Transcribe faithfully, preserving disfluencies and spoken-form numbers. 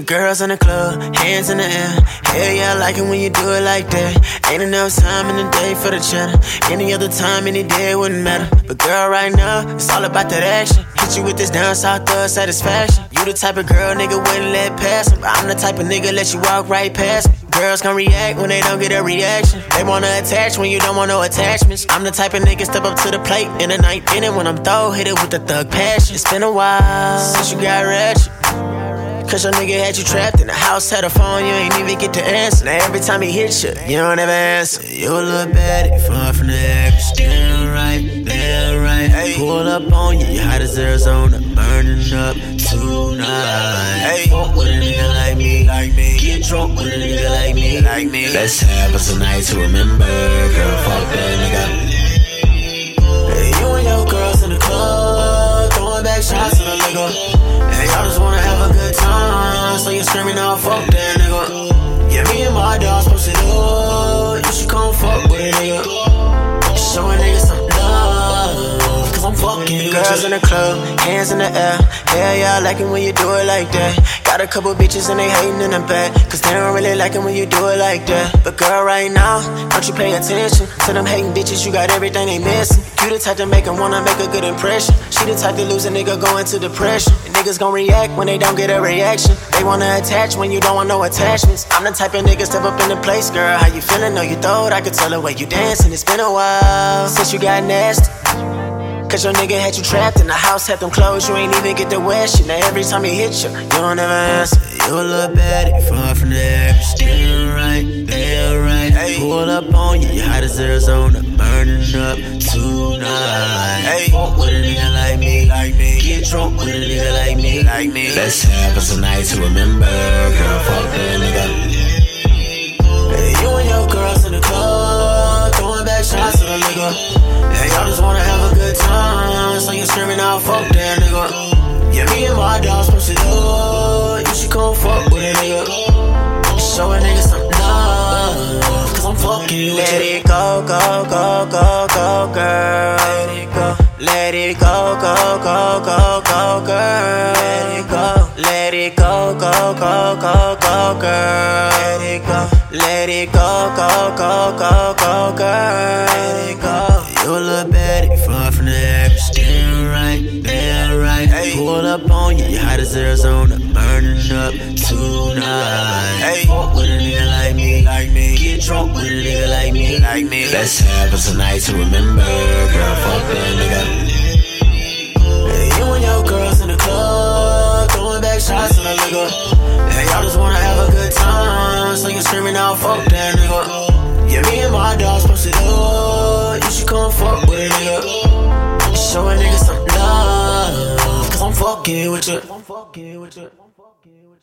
girls in the club, hands in the air. Hell yeah, I like it when you do it like that. Ain't enough time in the day for the chatter. Any other time, any day, it wouldn't matter. But girl, right now, it's all about that action. Hit you with this down south thug satisfaction. You the type of girl nigga wouldn't let pass me. I'm the type of nigga let you walk right past me. Girls gon' react when they don't get a reaction. They wanna attach when you don't want no attachments. I'm the type of nigga step up to the plate in the night in it. When I'm throw, hit it with the thug passion. It's been a while since you got ratchet, cause your nigga had you trapped in the house, had a phone, you ain't even get to answer. Now every time he hits you, you don't ever answer. You a little baddie, far from the average. Damn right, damn right. Hey. Pull up on you, you hot as Arizona, burning up tonight. Hey. Fuck with a nigga like me, like me. Get drunk with a nigga like me, like me. Let's have us a night to remember, girl, fuck that nigga. Hey, you and your girls in the club, throwing back shots to the nigga. Hey, y'all just wanna have a good time, so you screaming out, fuck that nigga. Yeah, me and my dog supposed to do, you should come fuck with a nigga. Show a nigga some love, cause I'm fucking girls in the club, hands in the air. Hell yeah, I like it when you do it like that. Got a couple bitches and they hating in the back, cause they don't really like it when you do it like that. But girl, right now, don't you pay attention to them hating bitches, you got everything they missing. You the type to make them wanna make a good impression. She the type to lose a nigga go into depression. And niggas gon' react when they don't get a reaction. They wanna attach when you don't want no attachments. I'm the type of nigga step up in the place, girl. How you feeling? Know you throw it, I can tell the way you dancing. It's been a while since you got nasty, cause your nigga had you trapped in the house, had them clothes, you ain't even get to wear shit. Now every time he hit you, you don't ever answer. You a little baddie, far from the average. Damn right, damn right. Hey. Pull up on you, you hot as Arizona, burning up tonight. Hey. Fuck with a nigga like me, like me. Get drunk with a nigga like me, like me. Let's have us a night to remember, girl, fuck that nigga. Hey, you and your girls in the club, throwing back shots to the nigga. Hey, y'all just wanna have a good time, so you screaming out, fuck that nigga. Yeah, me and my dog supposed to do, you should come fuck with a nigga. Show a nigga some love, cause I'm fucking with Let you. It go, go, go, go, go, girl. Let it go. Let it go, go, go, go, go, girl. Let it go. Let it go, go, go, go, go, girl. Let it go. Let it go, go, go, go, go, girl. Let it go. You a little baddie, far from the average. Damn right, damn right. Hey. Pull up on you, you hot as Arizona, burning up tonight. Hey. Fuck with a nigga like me, like me. Get drunk with a nigga like me, like me. Let's have us a night to remember, girl, fuck that nigga. Hey, you and your girls in the club, throwing back shots to the nigga. Hey, y'all just wanna have a good time, so you screaming out, fuck that nigga. Yeah, me and my dog supposed to do, you should come fuck with a nigga. Show a nigga some love, cause I'm fucking with you.